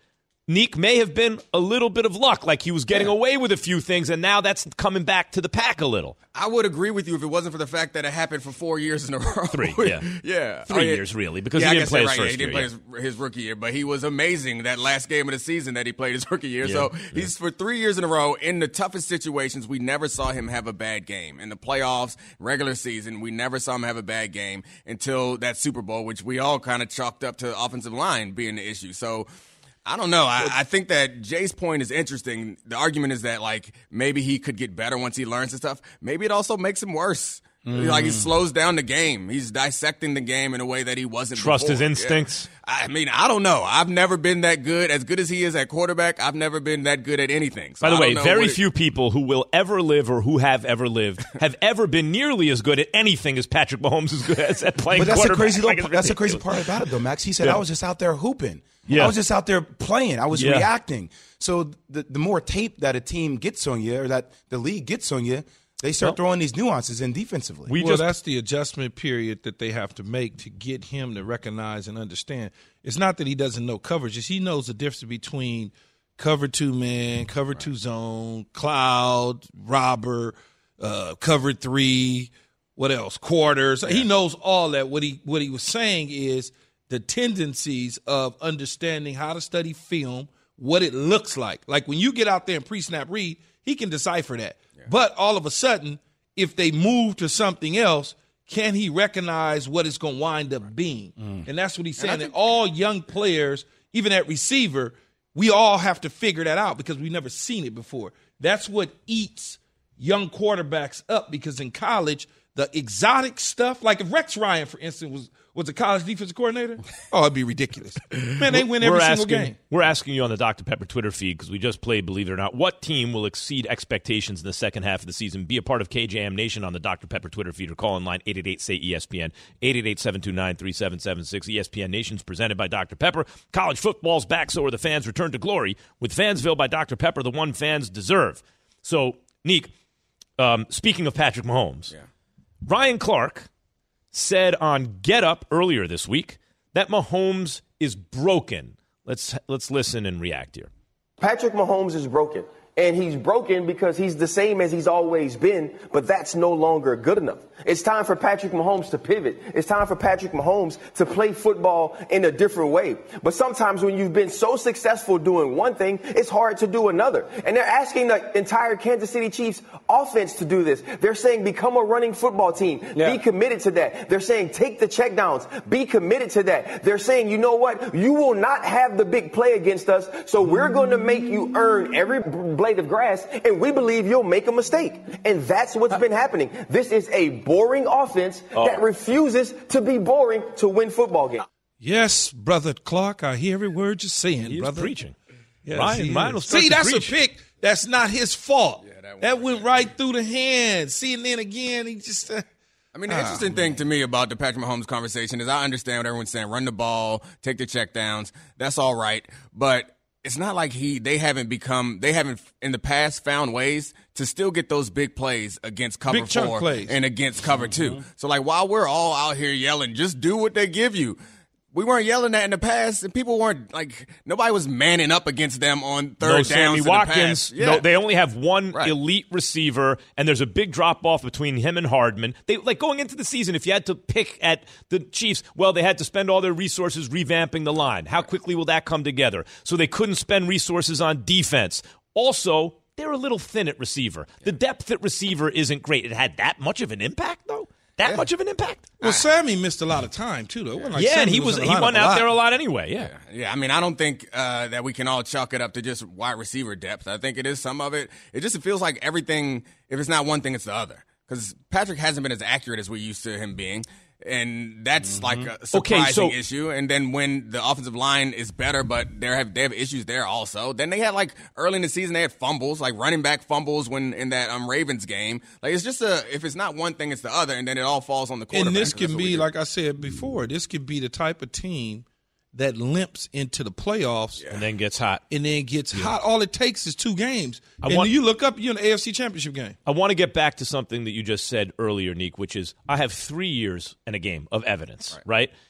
Neek may have been a little bit of luck, like he was getting yeah. away with a few things, and now that's coming back to the pack a little. I would agree with you if it wasn't for the fact that it happened for four years in a row. Three, yeah. yeah. Three I mean, years, really, because yeah, he didn't play his right, first yeah, he didn't year. play yeah. his, his rookie year, but he was amazing that last game of the season that he played his rookie year. Yeah, so yeah. he's for three years in a row in the toughest situations. We never saw him have a bad game. In the playoffs, regular season, we never saw him have a bad game until that Super Bowl, which we all kind of chalked up to offensive line being the issue. So I don't know. I, I think that Jay's point is interesting. The argument is that, like, maybe he could get better once he learns and stuff. Maybe it also makes him worse. Mm. Like, he slows down the game. He's dissecting the game in a way that he wasn't Trust before. his instincts. Yeah. I mean, I don't know. I've never been that good. As good as he is at quarterback, I've never been that good at anything. So By the I way, don't know very it, few people who will ever live or who have ever lived have ever been nearly as good at anything as Patrick Mahomes is good at playing but that's quarterback. The crazy like little, that's the crazy part about it, though, Max. He said, yeah. I was just out there hooping. Yeah. I was just out there playing. I was yeah. reacting. So the, the more tape that a team gets on you or that the league gets on you, they start well, throwing these nuances in defensively. We well, just, that's the adjustment period that they have to make to get him to recognize and understand. It's not that he doesn't know coverage. It's he knows the difference between cover two man, cover right. two zone, cloud, robber, uh, cover three, what else, quarters. Yeah. He knows all that. What he what he was saying is the tendencies of understanding how to study film, what it looks like. Like when you get out there and pre-snap read, he can decipher that. Yeah. But all of a sudden, if they move to something else, can he recognize what it's going to wind up being? Mm. And that's what he's saying. That all young players, even at receiver, we all have to figure that out because we've never seen it before. That's what eats young quarterbacks up because in college, the exotic stuff, like if Rex Ryan, for instance, was was a college defensive coordinator, oh, it'd be ridiculous. Man, they win every we're single asking, game. We're asking you on the Doctor Pepper Twitter feed because we just played, believe it or not, what team will exceed expectations in the second half of the season? Be a part of K J M Nation on the Doctor Pepper Twitter feed or call in line eight eight eight, S A Y, E S P N, eight eight eight, seven two nine, three seven seven six. E S P N Nation's presented by Doctor Pepper. College football's back, so are the fans return to glory with Fansville by Doctor Pepper, the one fans deserve. So, Neek, um, speaking of Patrick Mahomes, yeah. Ryan Clark said on Get Up earlier this week that Mahomes is broken. Let's let's listen and react here. Patrick Mahomes is broken. And he's broken because he's the same as he's always been, but that's no longer good enough. It's time for Patrick Mahomes to pivot. It's time for Patrick Mahomes to play football in a different way. But sometimes when you've been so successful doing one thing, it's hard to do another. And they're asking the entire Kansas City Chiefs offense to do this. They're saying become a running football team. Yeah. Be committed to that. They're saying take the checkdowns. Be committed to that. They're saying, you know what? You will not have the big play against us, so we're going to make you earn every blade of grass, and we believe you'll make a mistake. And that's what's been happening. This is a boring offense oh. that refuses to be boring to win football games. Yes, Brother Clark, I hear every word you're saying, He's brother. preaching. Yes, Ryan, Ryan will start See, to that's preach. a pick. That's not his fault. Yeah, that, that went right through the hands. See, and then again, he just... Uh, I mean, the interesting thing to me about the Patrick Mahomes conversation is I understand what everyone's saying. Run the ball, take the checkdowns. That's all right. But it's not like he they haven't become they haven't in the past found ways to still get those big plays against cover big chunk four plays. and against cover two. Mm-hmm. So like while we're all out here yelling, just do what they give you. We weren't yelling that in the past, and people weren't like nobody was manning up against them on third no, downs. Sammy in the Watkins. past. Yeah. No, they only have one right. elite receiver, and there's a big drop off between him and Hardman. They like going into the season. If you had to pick at the Chiefs, well, they had to spend all their resources revamping the line. How quickly will that come together? So they couldn't spend resources on defense. Also, they're a little thin at receiver. The depth at receiver isn't great. It had that much of an impact, though. That yeah. much of an impact? Well, Sammy missed a lot of time too, though. Like yeah, Sammy and he was, was he went out there a lot anyway. Yeah, yeah. yeah I mean, I don't think uh, that we can all chalk it up to just wide receiver depth. I think it is some of it. It just feels like everything. If it's not one thing, it's the other. Because Patrick hasn't been as accurate as we're used to him being. And that's mm-hmm. like a surprising okay, so, issue. And then when the offensive line is better, but they have they have issues there also. Then they had like early in the season they had fumbles, like running back fumbles when in that um, Ravens game. Like it's just a if it's not one thing, it's the other, and then it all falls on the quarterback. And this can be like I said before, this could be the type of team that limps into the playoffs yeah. and then gets hot. And then gets yeah. hot. All it takes is two games. I and want, you look up, you're in the A F C Championship game. I want to get back to something that you just said earlier, Neek, which is I have three years and a game of evidence, right? right?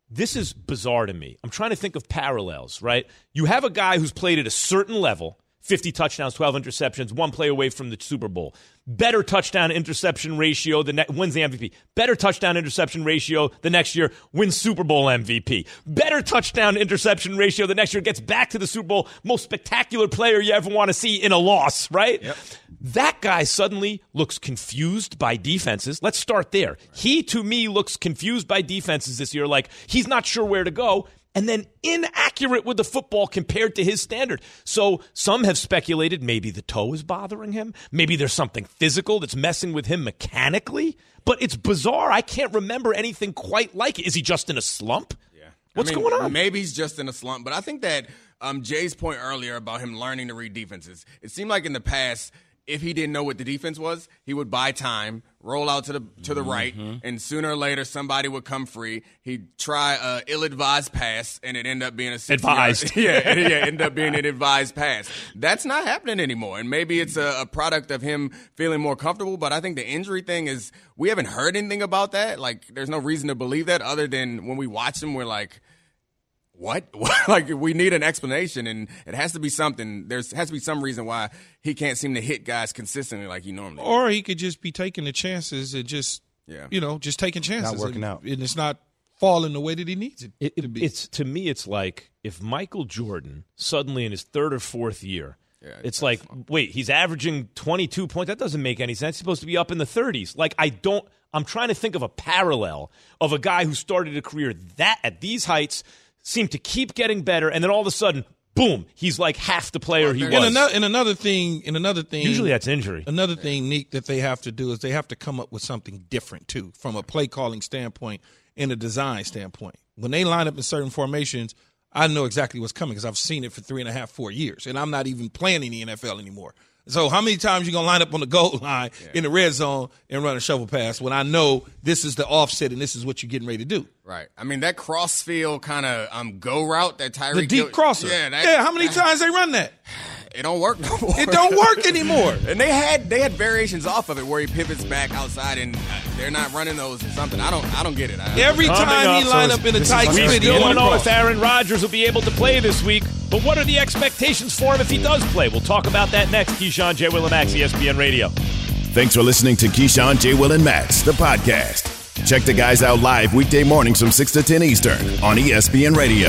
this is bizarre to me. I'm trying to think of parallels, right? You have a guy who's played at a certain level, fifty touchdowns, twelve interceptions, one play away from the Super Bowl. Better touchdown interception ratio, the ne- wins the M V P. Better touchdown interception ratio the next year, wins Super Bowl M V P. Better touchdown interception ratio the next year, gets back to the Super Bowl. Most spectacular player you ever want to see in a loss, right? Yep. That guy suddenly looks confused by defenses. Let's start there. Right. He, to me, looks confused by defenses this year, like he's not sure where to go. And then inaccurate with the football compared to his standard. So some have speculated maybe the toe is bothering him. Maybe there's something physical that's messing with him mechanically. But it's bizarre. I can't remember anything quite like it. Is he just in a slump? Yeah. What's I mean, going on? Maybe he's just in a slump. But I think that um, Jay's point earlier about him learning to read defenses, it seemed like in the past, if he didn't know what the defense was, he would buy time, roll out to the to the mm-hmm. right, and sooner or later somebody would come free. He'd try a ill-advised pass, and it ended up being a advised. yeah, yeah, ended up being an advised pass. That's not happening anymore, and maybe it's a, a product of him feeling more comfortable. But I think the injury thing is we haven't heard anything about that. Like, there's no reason to believe that other than when we watch him, we're like, What? Like, we need an explanation, and it has to be something. There has to be some reason why he can't seem to hit guys consistently like he normally does. Or he could just be taking the chances and just, yeah. you know, just taking chances. Not working and, out. And it's not falling the way that he needs it, it to be. It's, to me, it's like if Michael Jordan suddenly in his third or fourth year, yeah, it's like, wait, he's averaging twenty-two points. That doesn't make any sense. He's supposed to be up in the thirties. Like, I don't – I'm trying to think of a parallel of a guy who started a career that at these heights – seemed to keep getting better, and then all of a sudden, boom, he's like half the player he was. And another, and another thing, and another thing. Usually that's injury. Another thing, Nick, that they have to do is they have to come up with something different too, from a play calling standpoint and a design standpoint. When they line up in certain formations, I know exactly what's coming because I've seen it for three and a half, four years, and I'm not even playing in the N F L anymore. So how many times you going to line up on the goal line yeah. in the red zone and run a shovel pass when I know this is the offset and this is what you're getting ready to do? Right. I mean, that crossfield kind of um, go route that Tyreek. The deep Hill, crosser. Yeah, that, yeah, how many that, times they run that? It don't work no more. It don't work anymore. And they had they had variations off of it where he pivots back outside and uh, they're not running those or something. I don't I don't get it. I, Every time up, he line so up in a tight split, we still don't know if Aaron Rodgers will be able to play this week. But what are the expectations for him if he does play? We'll talk about that next. Keyshawn, J. Will, and Max, E S P N Radio. Thanks for listening to Keyshawn, J. Will, and Max, the podcast. Check the guys out live weekday mornings from six to ten Eastern on E S P N Radio.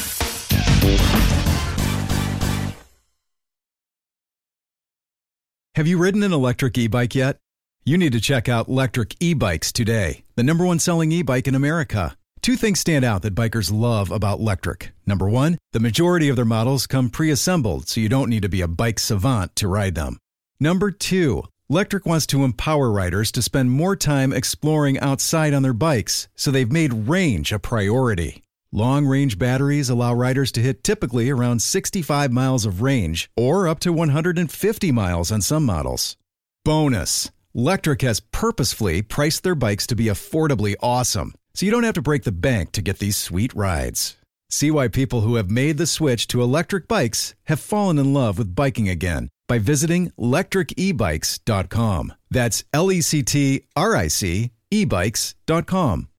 Have you ridden an electric e-bike yet? You need to check out Lectric E-Bikes today, the number one selling e-bike in America. Two things stand out that bikers love about Lectric. Number one, the majority of their models come pre-assembled, so you don't need to be a bike savant to ride them. Number two, Lectric wants to empower riders to spend more time exploring outside on their bikes, so they've made range a priority. Long-range batteries allow riders to hit typically around sixty-five miles of range, or up to one hundred fifty miles on some models. Bonus, Lectric has purposefully priced their bikes to be affordably awesome, so you don't have to break the bank to get these sweet rides. See why people who have made the switch to electric bikes have fallen in love with biking again by visiting lectric e bikes dot com. That's L E C T R I C e bikes dot com.